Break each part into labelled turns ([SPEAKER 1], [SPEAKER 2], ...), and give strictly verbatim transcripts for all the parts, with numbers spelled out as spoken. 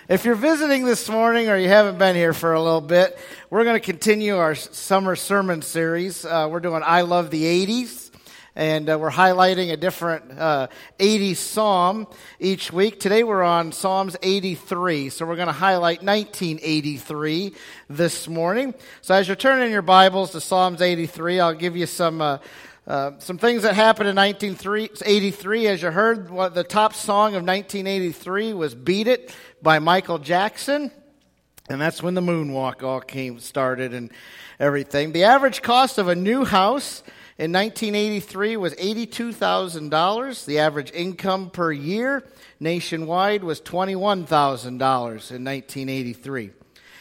[SPEAKER 1] If you're visiting this morning or you haven't been here for a little bit, we're going to continue our summer sermon series. Uh, we're doing I Love the eighties, and uh, we're highlighting a different uh, eighties psalm each week. Today we're on Psalms eighty-three, so we're going to highlight nineteen eighty-three this morning. So as you're turning your Bibles to Psalms eighty-three, I'll give you some uh, uh, some things that happened in nineteen eighty-three. As you heard, what the top song of nineteen eighty-three was "Beat It" by Michael Jackson, and that's when the moonwalk all came started and everything. The average cost of a new house in nineteen eighty-three was eighty-two thousand dollars. The average income per year nationwide was twenty-one thousand dollars in nineteen eighty-three.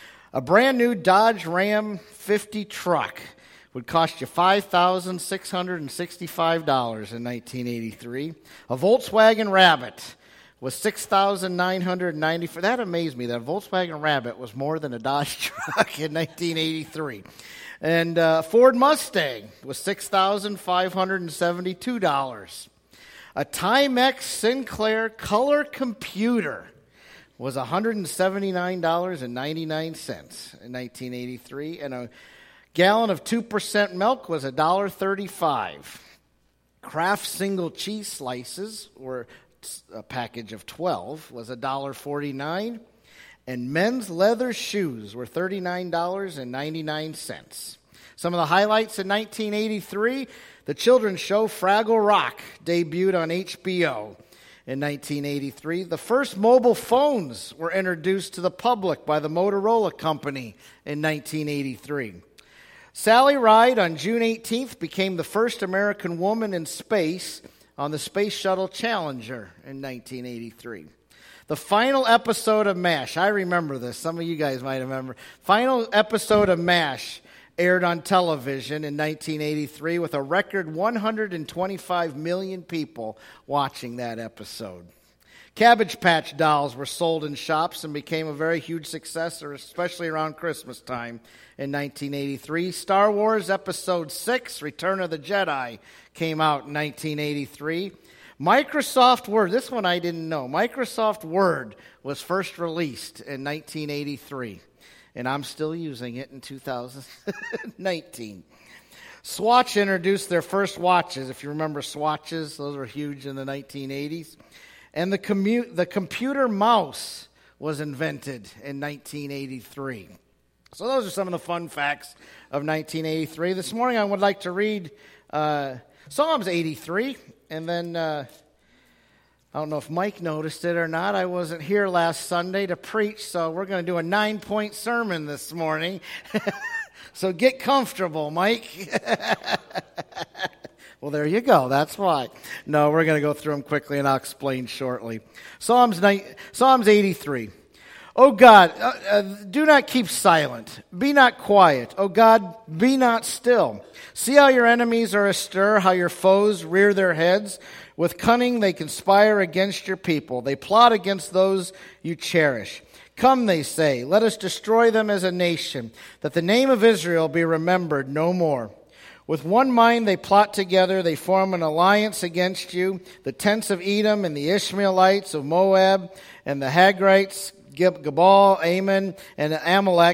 [SPEAKER 1] A brand new Dodge Ram fifty truck would cost you five thousand six hundred sixty-five dollars in nineteen eighty-three. A Volkswagen Rabbit was six thousand nine hundred ninety-four dollars. That amazed me, that Volkswagen Rabbit was more than a Dodge truck in nineteen eighty-three. And uh, Ford Mustang was six thousand five hundred seventy-two dollars. A Timex Sinclair color computer was one hundred seventy-nine dollars and ninety-nine cents in nineteen eighty-three. And a gallon of two percent milk was one dollar and thirty-five cents. Kraft single cheese slices were a package of twelve was one dollar and forty-nine cents. And men's leather shoes were thirty-nine dollars and ninety-nine cents. Some of the highlights in nineteen eighty-three, the children's show Fraggle Rock debuted on H B O in nineteen eighty-three. The first mobile phones were introduced to the public by the Motorola Company in nineteen eighty-three. Sally Ride on June eighteenth became the first American woman in space on the Space Shuttle Challenger in nineteen eighty-three. The final episode of MASH, I remember this, some of you guys might remember. Final episode of MASH aired on television in nineteen eighty-three with a record one hundred twenty-five million people watching that episode. Cabbage Patch dolls were sold in shops and became a very huge success, especially around Christmas time in nineteen eighty-three. Star Wars Episode six, Return of the Jedi, came out in nineteen eighty-three. Microsoft Word, this one I didn't know. Microsoft Word was first released in nineteen eighty-three, and I'm still using it in two thousand nineteen. Swatch introduced their first watches. If you remember Swatches, those were huge in the nineteen eighties. And the, commu- the computer mouse was invented in nineteen eighty-three. So those are some of the fun facts of nineteen eighty-three. This morning I would like to read uh, Psalms eighty-three, and then uh, I don't know if Mike noticed it or not. I wasn't here last Sunday to preach, so we're going to do a nine-point sermon this morning. So get comfortable, Mike. Well, there you go. That's why. No, we're going to go through them quickly, and I'll explain shortly. Psalms Psalms eighty-three. O God, uh, uh, do not keep silent. Be not quiet. O God, be not still. See how your enemies are astir, how your foes rear their heads. With cunning they conspire against your people. They plot against those you cherish. Come, they say, let us destroy them as a nation, that the name of Israel be remembered no more. With one mind they plot together, they form an alliance against you, the tents of Edom and the Ishmaelites of Moab and the Hagrites, Gebal, Ammon, and Amalek,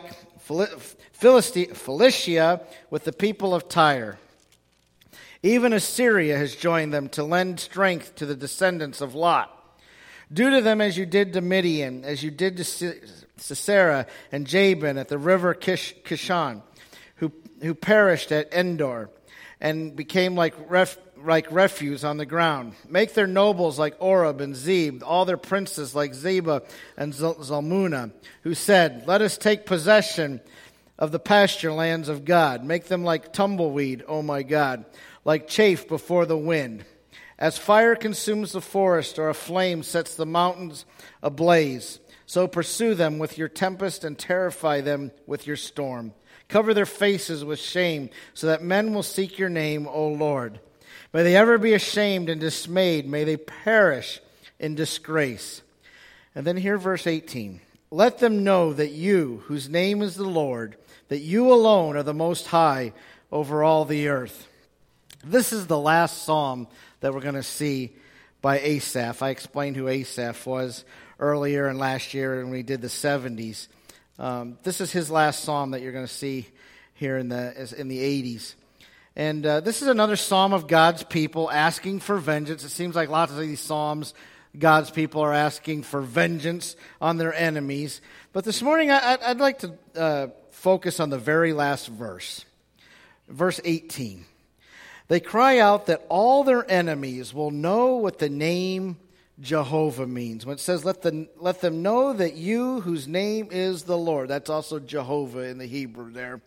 [SPEAKER 1] Philistia with the people of Tyre. Even Assyria has joined them to lend strength to the descendants of Lot. Do to them as you did to Midian, as you did to Sisera and Jabin at the river Kish- Kishon, who who perished at Endor and became like ref, like refuse on the ground. Make their nobles like Oreb and Zeb, all their princes like Zeba and Zalmunna, who said, let us take possession of the pasture lands of God. Make them like tumbleweed, O my God, like chaff before the wind. As fire consumes the forest, or a flame sets the mountains ablaze, so pursue them with your tempest and terrify them with your storm. Cover their faces with shame, so that men will seek your name, O Lord. May they ever be ashamed and dismayed. May they perish in disgrace. And then here, verse eighteen. Let them know that you, whose name is the Lord, that you alone are the Most High over all the earth. This is the last psalm that we're going to see by Asaph. I explained who Asaph was earlier and last year when we did the seventies. Um, this is his last psalm that you're going to see here in the in the eighties. And uh, this is another psalm of God's people asking for vengeance. It seems like lots of these psalms, God's people are asking for vengeance on their enemies. But this morning, I, I'd like to uh, focus on the very last verse, verse eighteen. They cry out that all their enemies will know what the name Jehovah means. When it says, let, the, let them know that you, whose name is the Lord. That's also Jehovah in the Hebrew there.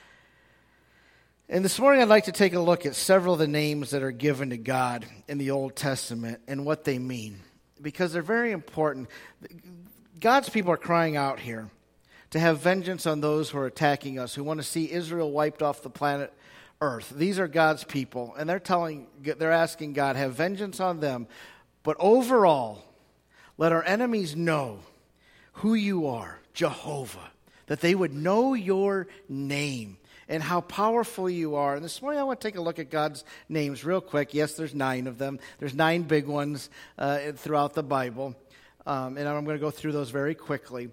[SPEAKER 1] And this morning I'd like to take a look at several of the names that are given to God in the Old Testament and what they mean, because they're very important. God's people are crying out here to have vengeance on those who are attacking us, who want to see Israel wiped off the planet Earth. These are God's people, and they're telling, they're asking God, have vengeance on them. But overall, let our enemies know who you are, Jehovah, that they would know your name and how powerful you are. And this morning I want to take a look at God's names real quick. Yes, there's nine of them. There's nine big ones uh, throughout the Bible. Um, and I'm going to go through those very quickly.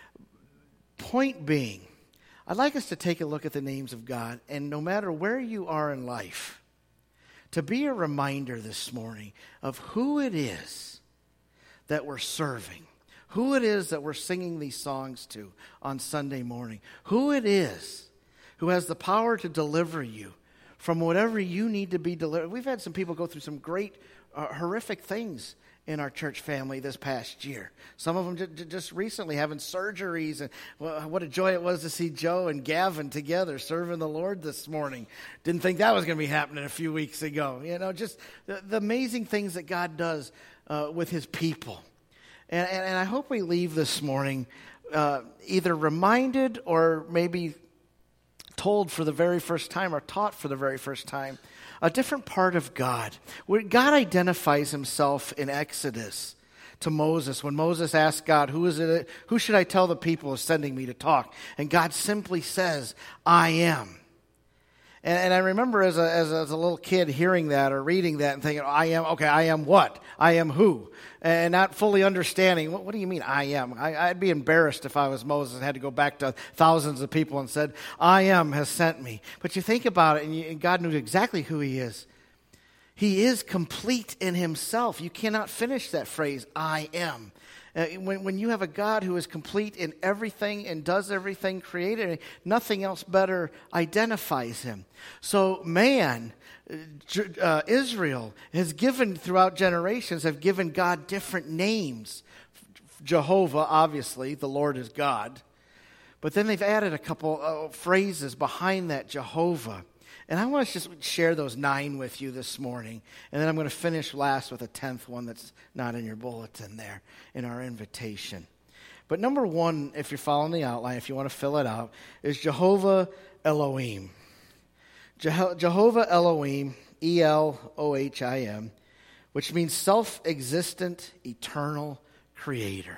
[SPEAKER 1] Point being, I'd like us to take a look at the names of God. And no matter where you are in life, to be a reminder this morning of who it is that we're serving. Who it is that we're singing these songs to on Sunday morning. Who it is who has the power to deliver you from whatever you need to be delivered. We've had some people go through some great, uh, horrific things in our church family this past year. Some of them j- j- just recently having surgeries. And well, what a joy it was to see Joe and Gavin together serving the Lord this morning. Didn't think that was going to be happening a few weeks ago. You know, just the, the amazing things that God does uh, with his people. And, and, and I hope we leave this morning uh, either reminded or maybe told for the very first time or taught for the very first time a different part of God. Where God identifies himself in Exodus to Moses. When Moses asked God, who is it? Who should I tell the people is sending me to talk? And God simply says, I am. And, and I remember as a, as a as a little kid hearing that or reading that and thinking, I am, okay, I am what? I am who? And not fully understanding, what, what do you mean I am? I, I'd be embarrassed if I was Moses and had to go back to thousands of people and said, I am has sent me. But you think about it, and, you, and God knew exactly who he is. He is complete in himself. You cannot finish that phrase, I am. Uh, when, when you have a God who is complete in everything and does everything created, nothing else better identifies him. So man, uh, Israel has given throughout generations, have given God different names. Jehovah, obviously, the Lord is God. But then they've added a couple of phrases behind that Jehovah. And I want to just share those nine with you this morning. And then I'm going to finish last with a tenth one that's not in your bulletin there in our invitation. But number one, if you're following the outline, if you want to fill it out, is Jehovah Elohim. Je- Jehovah Elohim, E L O H I M, which means self-existent, eternal creator.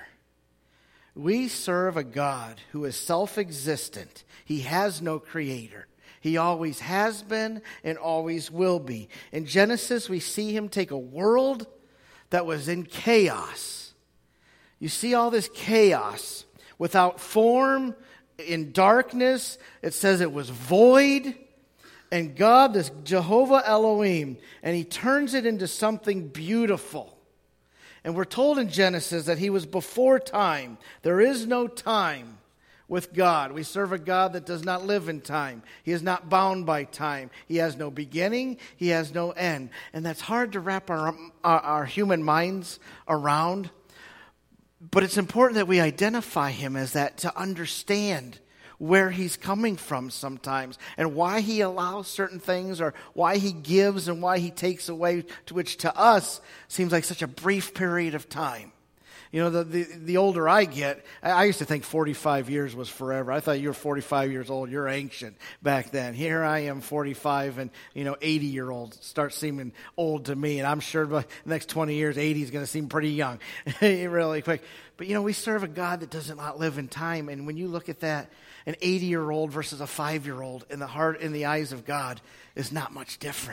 [SPEAKER 1] We serve a God who is self-existent. He has no creator. He always has been and always will be. In Genesis, we see him take a world that was in chaos. You see all this chaos without form, in darkness. It says it was void. And God, this Jehovah Elohim, and he turns it into something beautiful. And we're told in Genesis that he was before time. There is no time with God. We serve a God that does not live in time. He is not bound by time. He has no beginning. He has no end. And that's hard to wrap our, our, our human minds around. But it's important that we identify him as that to understand where he's coming from sometimes and why he allows certain things or why he gives and why he takes away, to which to us seems like such a brief period of time. You know, the, the, the older I get, I used to think forty-five years was forever. I thought you were forty-five years old. You're ancient back then. Here I am, forty-five, and, you know, eighty-year-olds start seeming old to me. And I'm sure by the next twenty years, eighty is going to seem pretty young really quick. But, you know, we serve a God that does not live in time. And when you look at that, an eighty-year-old versus a five-year-old in the heart, in the eyes of God is not much different.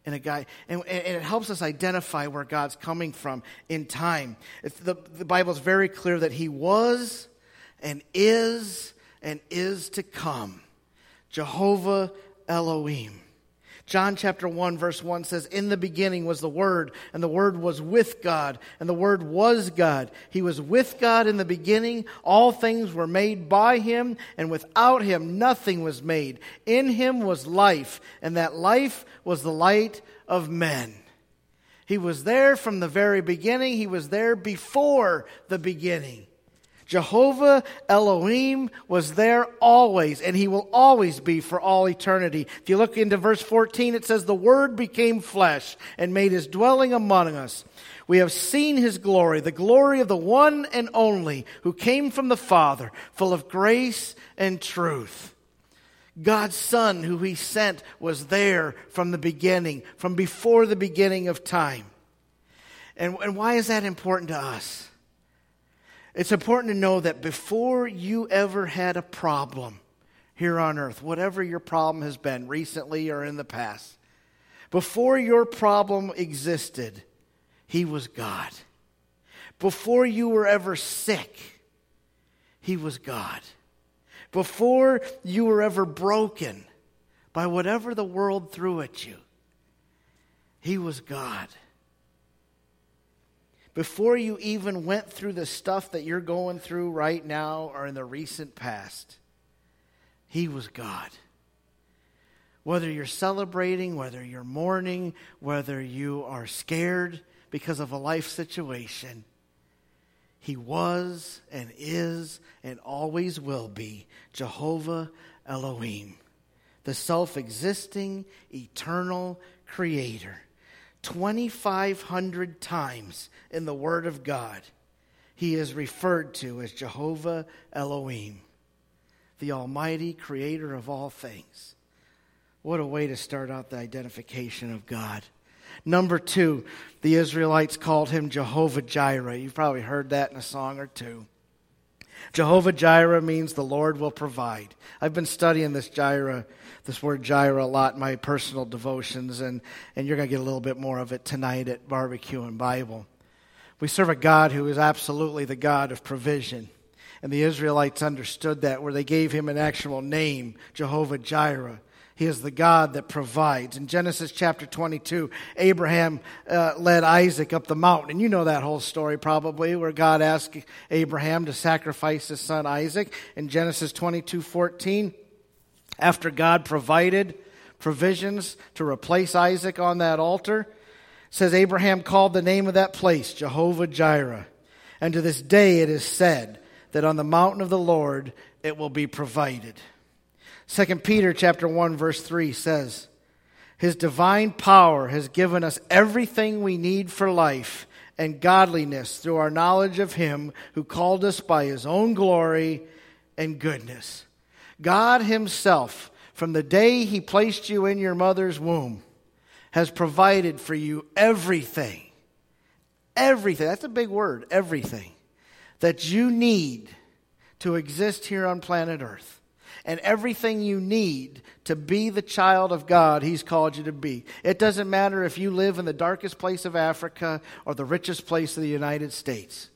[SPEAKER 1] in a guy. And, and it helps us identify where God's coming from in time. It's the, the Bible is very clear that he was and is and is to come. Jehovah Elohim. John chapter one verse one says, in the beginning was the Word, and the Word was with God, and the Word was God. He was with God in the beginning. All things were made by him, and without him nothing was made. In him was life, and that life was the light of men. He was there from the very beginning. He was there before the beginning. Jehovah Elohim was there always, and he will always be for all eternity. If you look into verse fourteen, it says, the Word became flesh and made his dwelling among us. We have seen his glory, the glory of the one and only who came from the Father, full of grace and truth. God's Son, who he sent, was there from the beginning, from before the beginning of time. And, and why is that important to us? It's important to know that before you ever had a problem here on earth, whatever your problem has been recently or in the past, before your problem existed, he was God. Before you were ever sick, he was God. Before you were ever broken by whatever the world threw at you, he was God. Before you even went through the stuff that you're going through right now or in the recent past, he was God. Whether you're celebrating, whether you're mourning, whether you are scared because of a life situation, he was and is and always will be Jehovah Elohim, the self-existing, eternal creator. twenty-five hundred times in the Word of God, he is referred to as Jehovah Elohim, the Almighty Creator of all things. What a way to start out the identification of God. Number two, the Israelites called him Jehovah Jireh. You've probably heard that in a song or two. Jehovah Jireh means the Lord will provide. I've been studying this Jireh, this word Jireh a lot in my personal devotions, and, and you're going to get a little bit more of it tonight at Barbecue and Bible. We serve a God who is absolutely the God of provision. And the Israelites understood that, where they gave him an actual name, Jehovah Jireh. He is the God that provides. In Genesis chapter twenty-two, Abraham uh, led Isaac up the mountain. And you know that whole story probably, where God asked Abraham to sacrifice his son Isaac. In Genesis twenty-two fourteen, after God provided provisions to replace Isaac on that altar, it says Abraham called the name of that place Jehovah Jireh. And to this day it is said that on the mountain of the Lord it will be provided. Second Peter chapter one verse three says, his divine power has given us everything we need for life and godliness through our knowledge of him who called us by his own glory and goodness. God himself, from the day he placed you in your mother's womb, has provided for you everything. Everything. That's a big word. Everything that you need to exist here on planet Earth. And everything you need to be the child of God he's called you to be. It doesn't matter if you live in the darkest place of Africa or the richest place of the United States.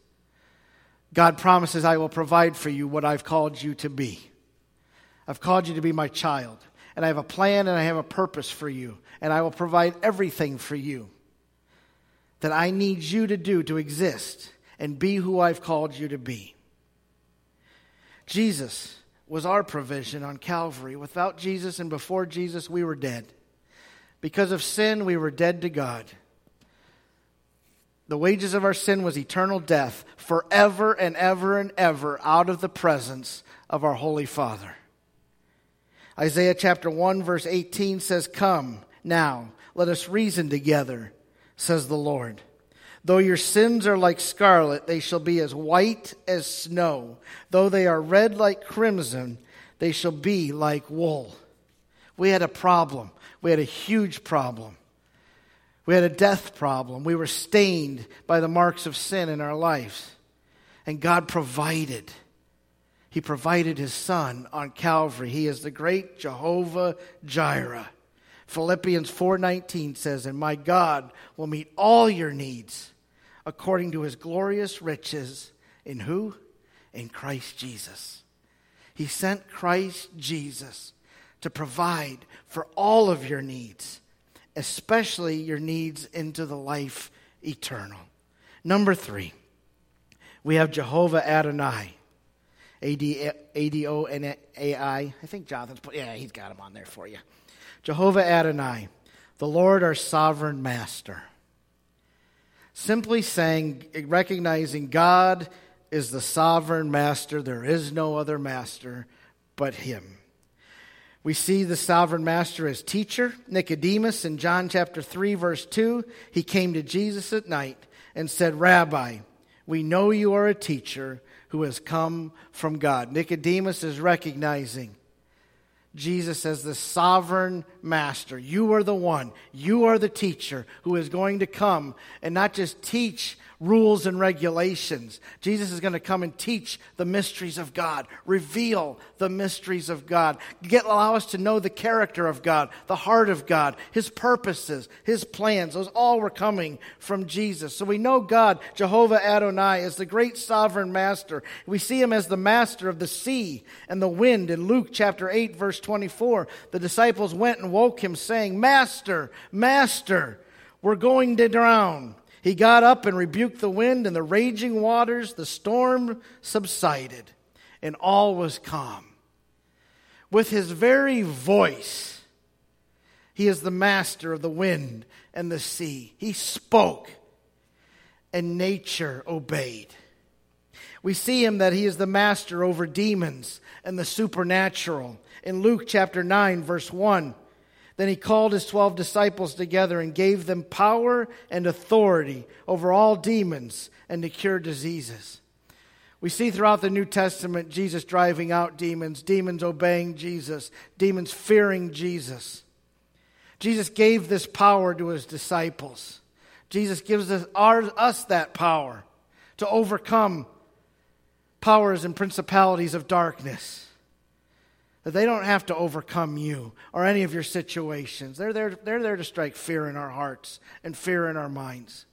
[SPEAKER 1] God promises, I will provide for you what I've called you to be. I've called you to be my child. And I have a plan and I have a purpose for you. And I will provide everything for you that I need you to do to exist and be who I've called you to be. Jesus was our provision on Calvary. Without Jesus and before Jesus, we were dead. Because of sin, we were dead to God. The wages of our sin was eternal death, forever and ever and ever out of the presence of our Holy Father. Isaiah chapter one verse eighteen says, come now, let us reason together, says the Lord. Though your sins are like scarlet, they shall be as white as snow. Though they are red like crimson, they shall be like wool. We had a problem. We had a huge problem. We had a death problem. We were stained by the marks of sin in our lives. And God provided. He provided his Son on Calvary. He is the great Jehovah Jireh. Philippians four nineteen says, and my God will meet all your needs according to his glorious riches in who? In Christ Jesus. He sent Christ Jesus to provide for all of your needs, especially your needs into the life eternal. Number three, we have Jehovah Adonai. A D O N A I. I think Jonathan's put, yeah, he's got him on there for you. Jehovah Adonai, the Lord our sovereign master. Simply saying, recognizing God is the sovereign master. There is no other master but him. We see the sovereign master as teacher. Nicodemus in John chapter three, verse two, he came to Jesus at night and said, Rabbi, we know you are a teacher who has come from God. Nicodemus is recognizing Jesus as the sovereign master. You are the one. You are the teacher who is going to come and not just teach rules and regulations. Jesus is going to come and teach the mysteries of God, reveal the mysteries of God, get allow us to know the character of God, the heart of God, his purposes, his plans. Those all were coming from Jesus. So we know God, Jehovah Adonai, is the great sovereign master. We see him as the master of the sea and the wind. In Luke chapter eight, verse twenty-four, the disciples went and woke him saying, Master, Master, we're going to drown. He got up and rebuked the wind and the raging waters. The storm subsided, and all was calm. With his very voice, he is the master of the wind and the sea. He spoke, and nature obeyed. We see him that he is the master over demons and the supernatural. In Luke chapter nine, verse one, then he called his twelve disciples together and gave them power and authority over all demons and to cure diseases. We see throughout the New Testament Jesus driving out demons, demons obeying Jesus, demons fearing Jesus. Jesus gave this power to his disciples. Jesus gives us, our, us that power to overcome powers and principalities of darkness. That they don't have to overcome you or any of your situations. They're there, they're there to strike fear in our hearts and fear in our minds.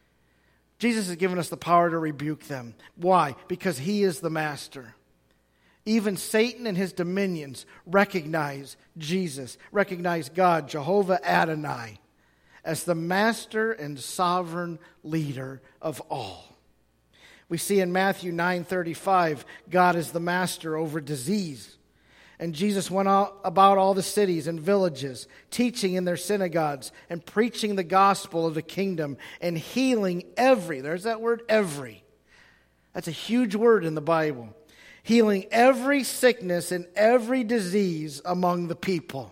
[SPEAKER 1] Jesus has given us the power to rebuke them. Why? Because he is the master. Even Satan and his dominions recognize Jesus, recognize God, Jehovah Adonai, as the master and sovereign leader of all. We see in Matthew nine thirty-five, God is the master over disease. And Jesus went out about all the cities and villages, teaching in their synagogues and preaching the gospel of the kingdom and healing every, there's that word, every. That's a huge word in the Bible. Healing every sickness and every disease among the people.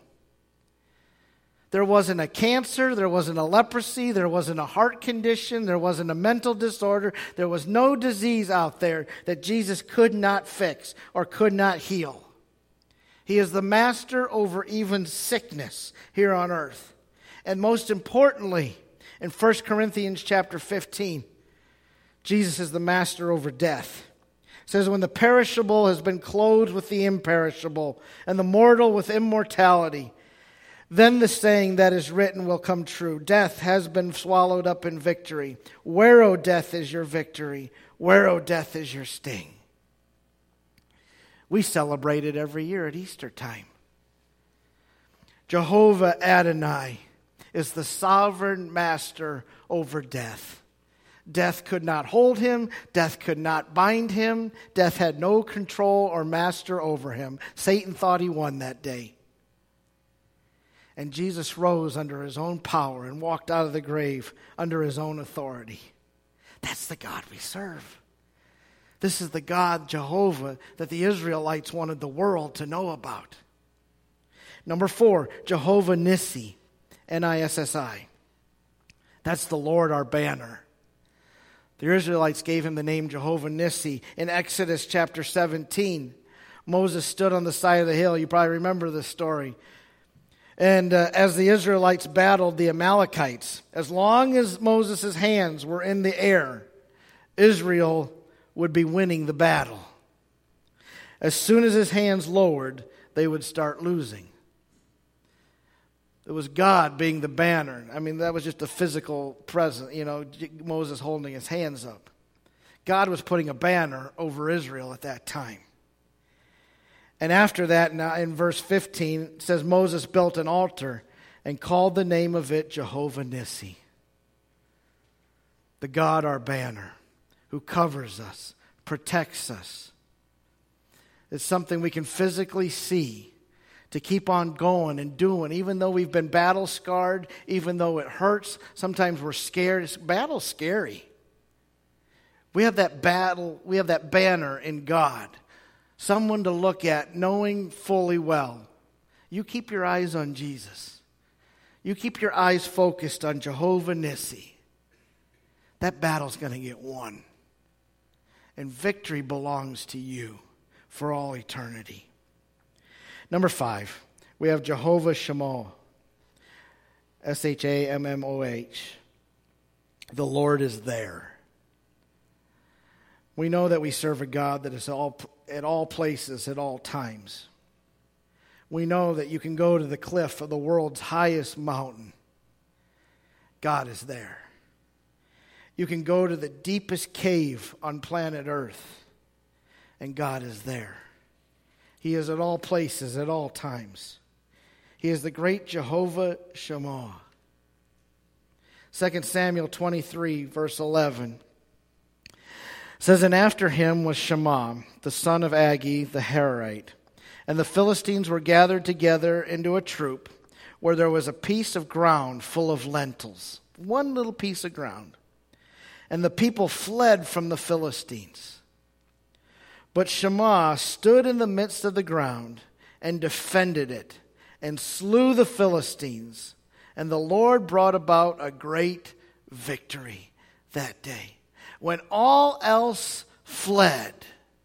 [SPEAKER 1] There wasn't a cancer, there wasn't a leprosy, there wasn't a heart condition, there wasn't a mental disorder. There was no disease out there that Jesus could not fix or could not heal. He is the master over even sickness here on earth. And most importantly, in First Corinthians chapter fifteen, Jesus is the master over death. It says, when the perishable has been clothed with the imperishable, and the mortal with immortality, then the saying that is written will come true. Death has been swallowed up in victory. Where, O death, is your victory? Where, O death, is your sting? We celebrate it every year at Easter time. Jehovah Adonai is the sovereign master over death. Death could not hold him. Death could not bind him. Death had no control or master over him. Satan thought he won that day. And Jesus rose under his own power and walked out of the grave under his own authority. That's the God we serve. This is the God, Jehovah, that the Israelites wanted the world to know about. Number four, Jehovah Nissi, N I S S I. That's the Lord our banner. The Israelites gave him the name Jehovah Nissi. In Exodus chapter seventeen, Moses stood on the side of the hill. You probably remember this story. And uh, as the Israelites battled the Amalekites, as long as Moses' hands were in the air, Israel would be winning the battle. As soon as his hands lowered, they would start losing. It was God being the banner. I mean, that was just a physical presence, you know, Moses holding his hands up. God was putting a banner over Israel at that time. And after that, now in verse fifteen, it says Moses built an altar and called the name of it Jehovah Nissi, the God our banner, who covers us, protects us. It's something we can physically see to keep on going and doing, even though we've been battle scarred, even though it hurts. Sometimes we're scared. It's, battle's scary. We have that battle, we have that banner in God. Someone to look at, knowing fully well. You keep your eyes on Jesus. You keep your eyes focused on Jehovah Nissi. That battle's going to get won. And victory belongs to you for all eternity. Number five, we have Jehovah Shammah. S H A M M O H. The Lord is there. We know that we serve a God that is all at all places, at all times. We know that you can go to the cliff of the world's highest mountain. God is there. You can go to the deepest cave on planet Earth, and God is there. He is at all places, at all times. He is the great Jehovah Shammah. Second Samuel twenty-three, verse eleven. Says, and after him was Shammah, the son of Agi, the Hararite. And the Philistines were gathered together into a troop, where there was a piece of ground full of lentils. One little piece of ground. And the people fled from the Philistines. But Shammah stood in the midst of the ground and defended it, and slew the Philistines. And the Lord brought about a great victory that day. When all else fled,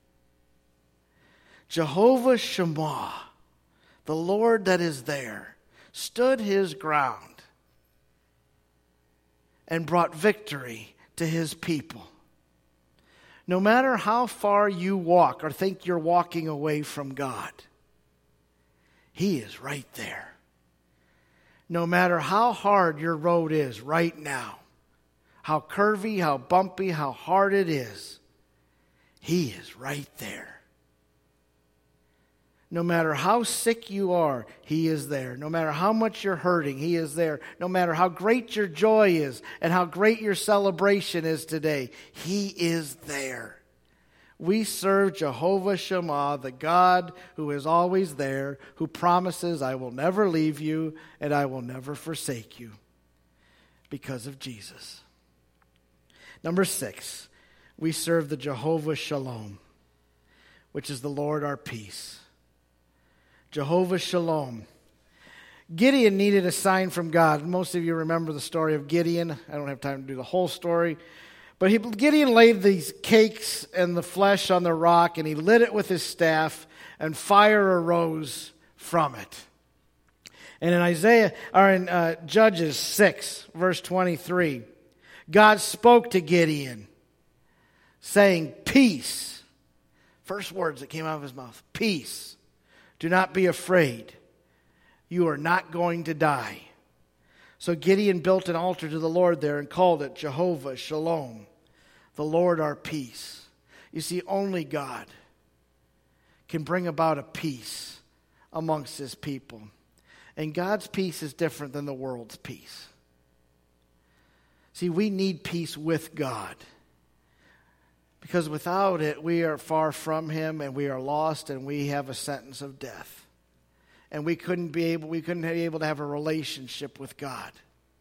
[SPEAKER 1] Jehovah Shammah, the Lord that is there, stood his ground and brought victory to his people. No matter how far you walk or think you're walking away from God, he is right there. No matter how hard your road is right now, how curvy, how bumpy, how hard it is, he is right there. No matter how sick you are, he is there. No matter how much you're hurting, he is there. No matter how great your joy is and how great your celebration is today, he is there. We serve Jehovah Shammah, the God who is always there, who promises, I will never leave you and I will never forsake you, because of Jesus. Number six, we serve the Jehovah Shalom, which is the Lord our peace. Jehovah Shalom. Gideon needed a sign from God. Most of you remember the story of Gideon. I don't have time to do the whole story. But he, Gideon laid these cakes and the flesh on the rock, and he lit it with his staff, and fire arose from it. And in Isaiah, or in uh, Judges six, verse twenty-three, God spoke to Gideon, saying, peace. First words that came out of his mouth, peace. Do not be afraid. You are not going to die. So Gideon built an altar to the Lord there and called it Jehovah Shalom, the Lord our peace. You see, only God can bring about a peace amongst his people. And God's peace is different than the world's peace. See, we need peace with God. Because without it, we are far from him and we are lost and we have a sentence of death. And we couldn't be able, we couldn't be able to have a relationship with God.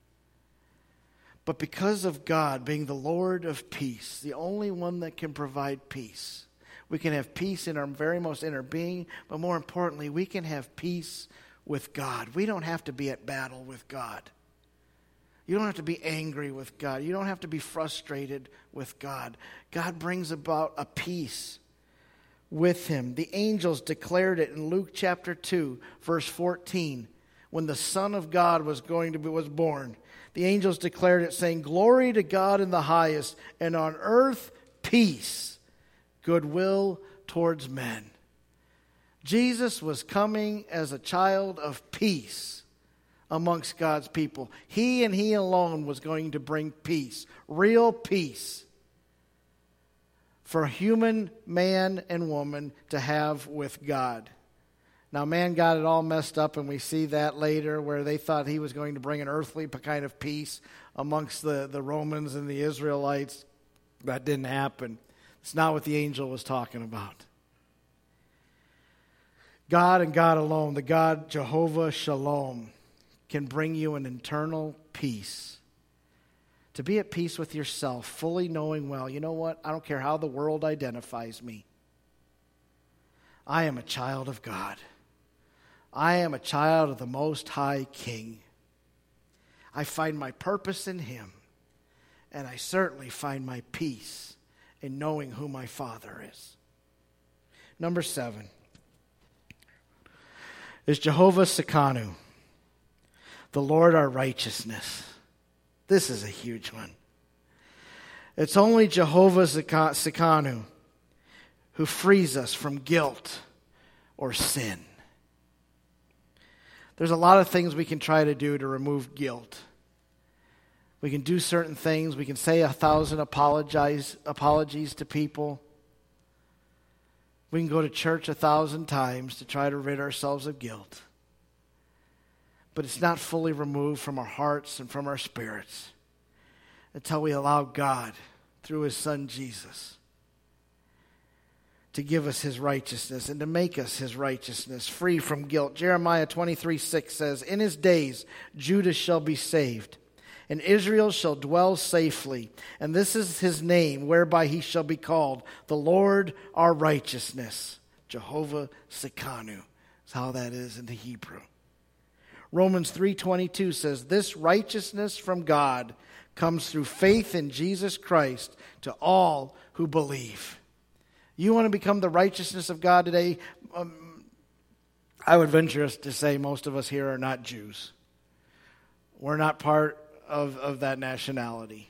[SPEAKER 1] But because of God being the Lord of peace, the only one that can provide peace, we can have peace in our very most inner being, but more importantly, we can have peace with God. We don't have to be at battle with God. You don't have to be angry with God. You don't have to be frustrated with God. God brings about a peace with him. The angels declared it in Luke chapter two, verse fourteen. When the Son of God was going to be was born, the angels declared it, saying, glory to God in the highest, and on earth peace, goodwill towards men. Jesus was coming as a child of peace amongst God's people. He and he alone was going to bring peace, real peace, for human man and woman to have with God. Now, man got it all messed up, and we see that later where they thought he was going to bring an earthly kind of peace amongst the, the Romans and the Israelites. That didn't happen. It's not what the angel was talking about. God and God alone, the God Jehovah Shalom, can bring you an internal peace. To be at peace with yourself, fully knowing, well, you know what? I don't care how the world identifies me. I am a child of God. I am a child of the Most High King. I find my purpose in Him, and I certainly find my peace in knowing who my Father is. Number seven is Jehovah Tsidkenu, the Lord our righteousness. This is a huge one. It's only Jehovah Tsidkenu who frees us from guilt or sin. There's a lot of things we can try to do to remove guilt. We can do certain things. We can say a thousand apologize, apologies to people. We can go to church a thousand times to try to rid ourselves of guilt. But it's not fully removed from our hearts and from our spirits until we allow God, through His Son Jesus, to give us His righteousness and to make us His righteousness, free from guilt. Jeremiah twenty-three six says, "In His days Judah shall be saved, and Israel shall dwell safely. And this is His name, whereby He shall be called, the Lord our righteousness." Jehovah Tsidkenu is how that is in the Hebrew. Romans three twenty-two says, "This righteousness from God comes through faith in Jesus Christ to all who believe." You want to become the righteousness of God today? Um, I would venture to say most of us here are not Jews. We're not part of, of that nationality.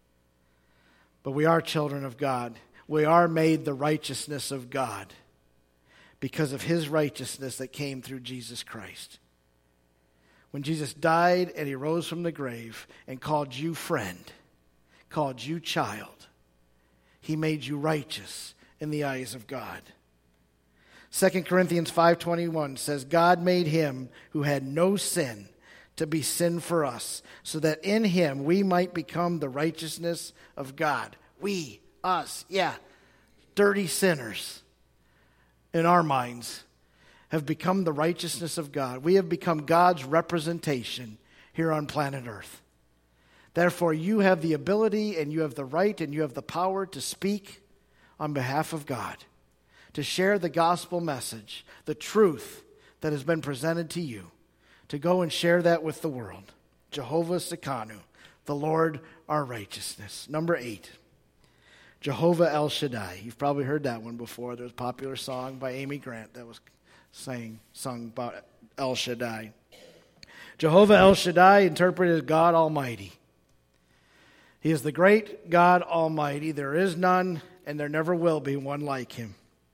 [SPEAKER 1] But we are children of God. We are made the righteousness of God because of His righteousness that came through Jesus Christ. When Jesus died and He rose from the grave and called you friend, called you child, He made you righteous in the eyes of God. Second Corinthians five twenty-one says, "God made Him who had no sin to be sin for us, so that in Him we might become the righteousness of God." We, us, yeah, dirty sinners in our minds have become the righteousness of God. We have become God's representation here on planet Earth. Therefore, you have the ability and you have the right and you have the power to speak on behalf of God, to share the gospel message, the truth that has been presented to you, to go and share that with the world. Jehovah Tsidkenu, the Lord our righteousness. Number eight, Jehovah El Shaddai. You've probably heard that one before. There's a popular song by Amy Grant that was sang, sung about El Shaddai. Jehovah El Shaddai, interpreted as God Almighty. He is the great God Almighty. There is none, and there never will be one like Him.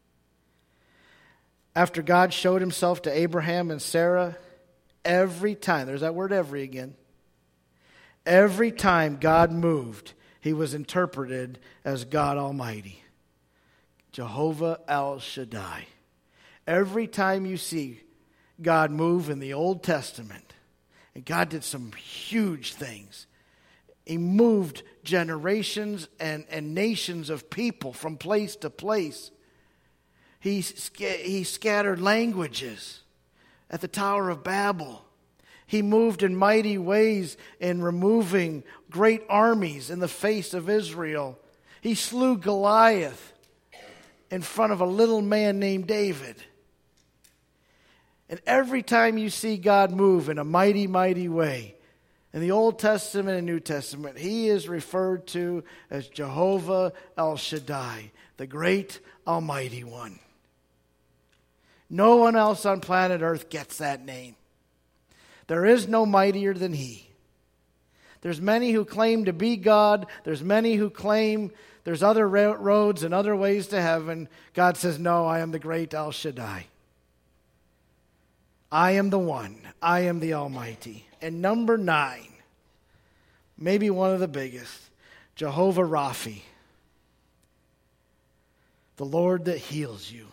[SPEAKER 1] After God showed Himself to Abraham and Sarah, every time, there's that word every again, every time God moved, He was interpreted as God Almighty. Jehovah El Shaddai. Every time you see God move in the Old Testament, and God did some huge things. He moved generations and, and nations of people from place to place. He, he scattered languages at the Tower of Babel. He moved in mighty ways in removing great armies in the face of Israel. He slew Goliath in front of a little man named David. And every time you see God move in a mighty, mighty way, in the Old Testament and New Testament, He is referred to as Jehovah El Shaddai, the great Almighty One. No one else on planet Earth gets that name. There is no mightier than He. There's many who claim to be God. There's many who claim there's other roads and other ways to heaven. God says, no, I am the great El Shaddai. I am the one. I am the Almighty. And number nine, maybe one of the biggest, Jehovah Rapha, the Lord that heals you.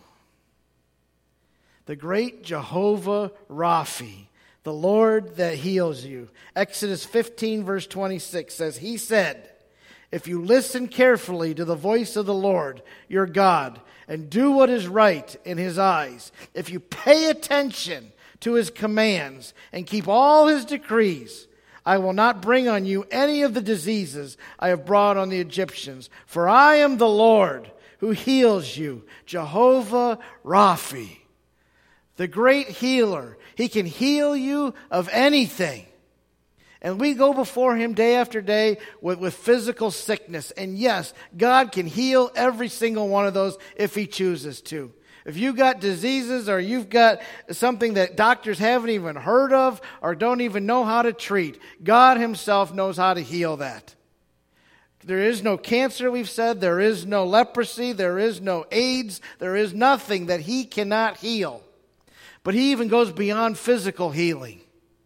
[SPEAKER 1] The great Jehovah Rapha, the Lord that heals you. Exodus fifteen verse twenty-six says, He said, if you listen carefully to the voice of the Lord, your God, and do what is right in His eyes, if you pay attention to His commands and keep all His decrees, I will not bring on you any of the diseases I have brought on the Egyptians, for I am the Lord who heals you, Jehovah Rapha, the great healer. He can heal you of anything. And we go before Him day after day with, with physical sickness. And yes, God can heal every single one of those if He chooses to. If you've got diseases or you've got something that doctors haven't even heard of or don't even know how to treat, God Himself knows how to heal that. There is no cancer, we've said. There is no leprosy. There is no AIDS. There is nothing that He cannot heal. But He even goes beyond physical healing.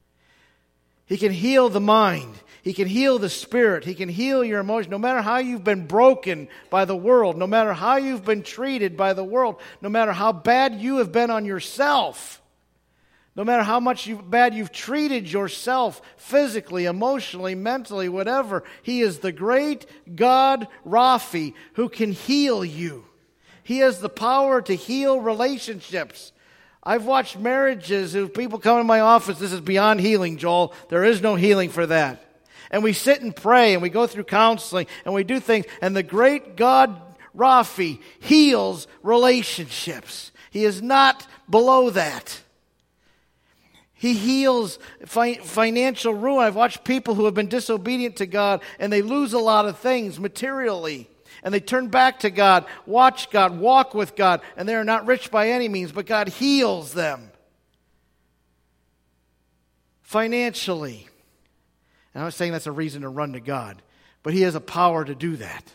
[SPEAKER 1] He can heal the mind. He can heal the spirit. He can heal your emotion. No matter how you've been broken by the world, no matter how you've been treated by the world, no matter how bad you have been on yourself, no matter how much you, bad you've treated yourself physically, emotionally, mentally, whatever, He is the great God Rapha who can heal you. He has the power to heal relationships. I've watched marriages who people come in my office, this is beyond healing, Joel. There is no healing for that. And we sit and pray and we go through counseling and we do things. And the great God Rapha heals relationships. He is not below that. He heals fi- financial ruin. I've watched people who have been disobedient to God and they lose a lot of things materially. And they turn back to God, watch God, walk with God, and they are not rich by any means, but God heals them financially. And I'm not saying that's a reason to run to God, but He has a power to do that.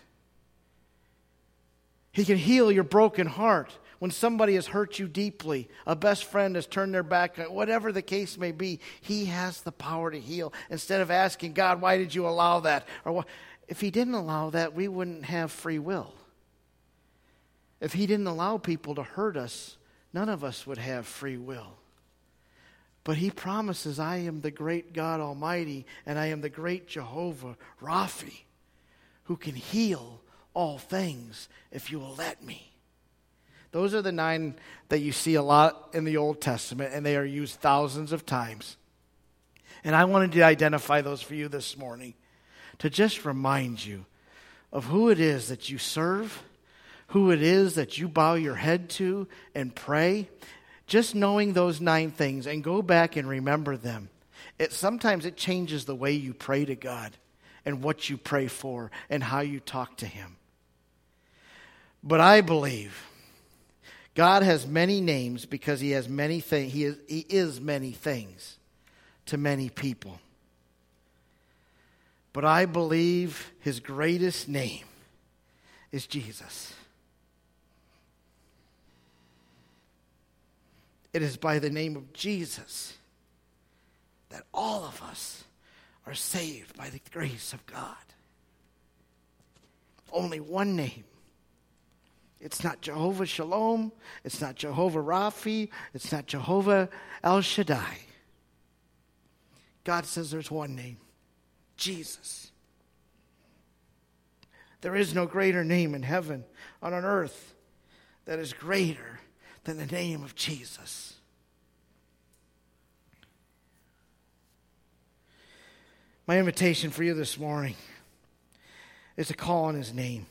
[SPEAKER 1] He can heal your broken heart when somebody has hurt you deeply, a best friend has turned their back, whatever the case may be. He has the power to heal. Instead of asking God, why did you allow that? Or what? If He didn't allow that, we wouldn't have free will. If He didn't allow people to hurt us, none of us would have free will. But He promises, I am the great God Almighty, and I am the great Jehovah Rapha, who can heal all things if you will let me. Those are the nine that you see a lot in the Old Testament, and they are used thousands of times. And I wanted to identify those for you this morning, to just remind you of who it is that you serve, who it is that you bow your head to and pray. Just knowing those nine things and go back and remember them. It, sometimes it changes the way you pray to God and what you pray for and how you talk to Him. But I believe God has many names because He has many things. He is, he is many things to many people. But I believe His greatest name is Jesus. It is by the name of Jesus that all of us are saved by the grace of God. Only one name. It's not Jehovah Shalom. It's not Jehovah Rapha. It's not Jehovah El Shaddai. God says there's one name. Jesus. There is no greater name in heaven or on earth that is greater than the name of Jesus. My invitation for you this morning is to call on His name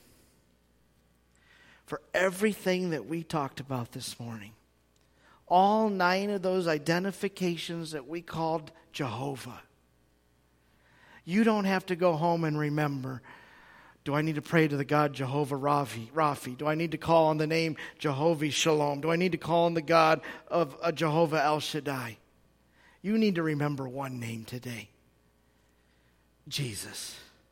[SPEAKER 1] for everything that we talked about this morning. All nine of those identifications that we called Jehovah. You don't have to go home and remember, do I need to pray to the God Jehovah Rapha? Rapha? Do I need to call on the name Jehovah Shalom? Do I need to call on the God of uh, Jehovah El Shaddai? You need to remember one name today. Jesus.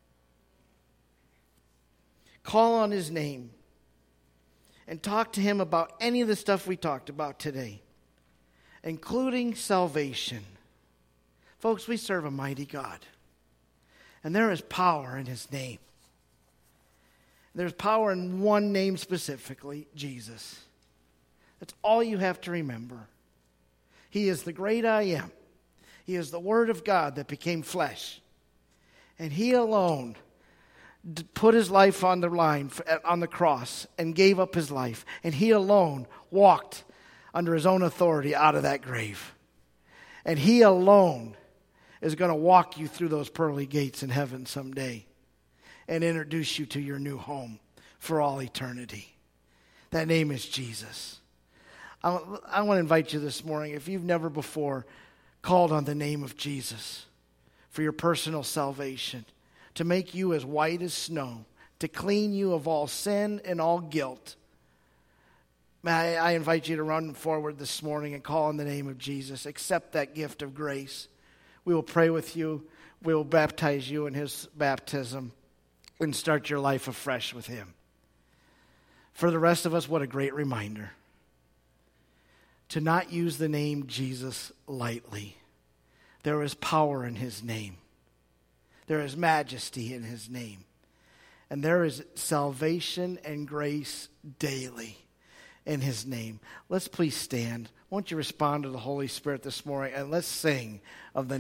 [SPEAKER 1] Call on His name and talk to Him about any of the stuff we talked about today, including salvation. Folks, we serve a mighty God. And there is power in his name. There's power in one name specifically, Jesus. That's all you have to remember. He is the great I am. He is the Word of God that became flesh. And he alone put his life on the line, on the cross, and gave up his life. And he alone walked under his own authority out of that grave. And he alone is going to walk you through those pearly gates in heaven someday and introduce you to your new home for all eternity. That name is Jesus. I, I want to invite you this morning, if you've never before called on the name of Jesus for your personal salvation, to make you as white as snow, to clean you of all sin and all guilt, may I, I invite you to run forward this morning and call on the name of Jesus. Accept that gift of grace. We will pray with you. We will baptize you in his baptism and start your life afresh with him. For the rest of us, what a great reminder to not use the name Jesus lightly. There is power in his name. There is majesty in his name. And there is salvation and grace daily in his name. Let's please stand. Won't you respond to the Holy Spirit this morning, and let's sing of the